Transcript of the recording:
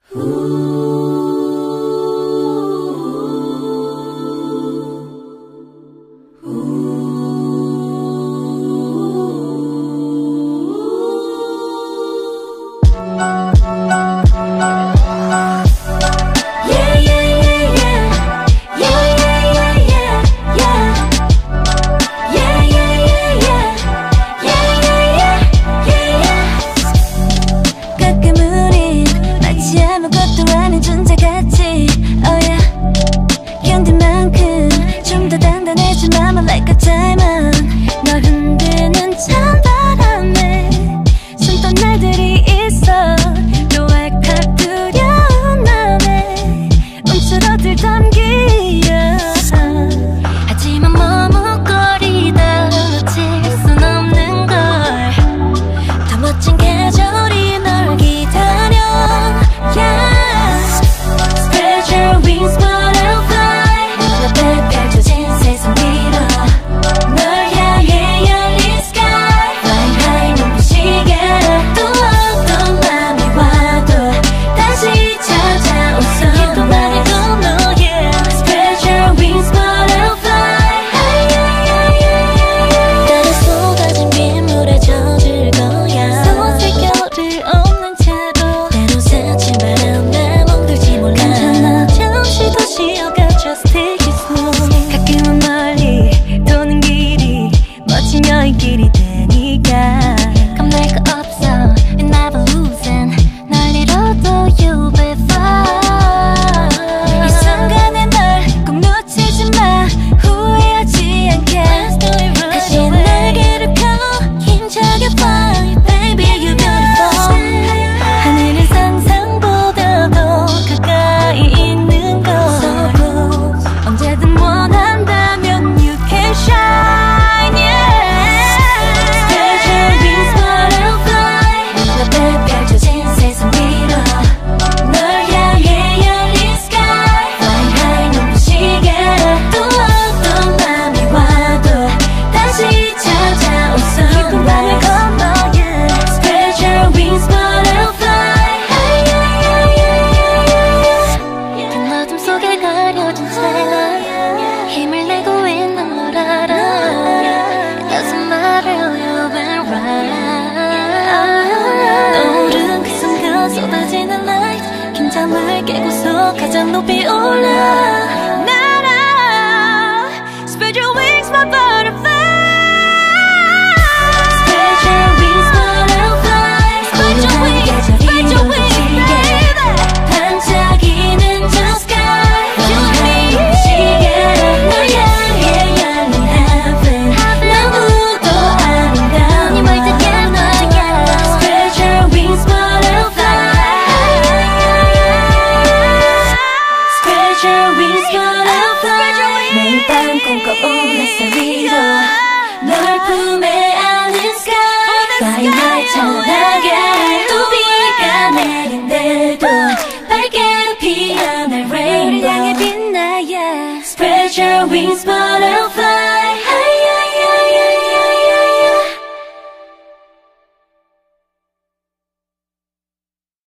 길이 되니까 겁날 거 없어, you're never losing. 널 잃어도 you'll be fine. 이 순간에 널 꼭 놓치지 마, 후회하지 않게. 다시 날개를 펴 힘차게 fly, baby you're beautiful. 하늘은 상상보다도 가까이 있는 걸. 언제든 원한다면 you can shine. 힘을 내고 있는 걸 알아. Doesn't matter, you've been right. 떠오른 그 순간 쏟아지는 light, 긴장을 깨고서 가장 높이 올라. 날아 Spread your wings, my butterfly. Spread your wings, butterfly. Spread your wings, spread your wings. 매일 밤 꿈꿔온 햇살 위로 널 품에 안은 sky, flying high 찬란하게. 또 비가 내린대도 밝게 피어날 rainbow, 우릴 향해 빛나. Yeah. Spread your wings, butterfly.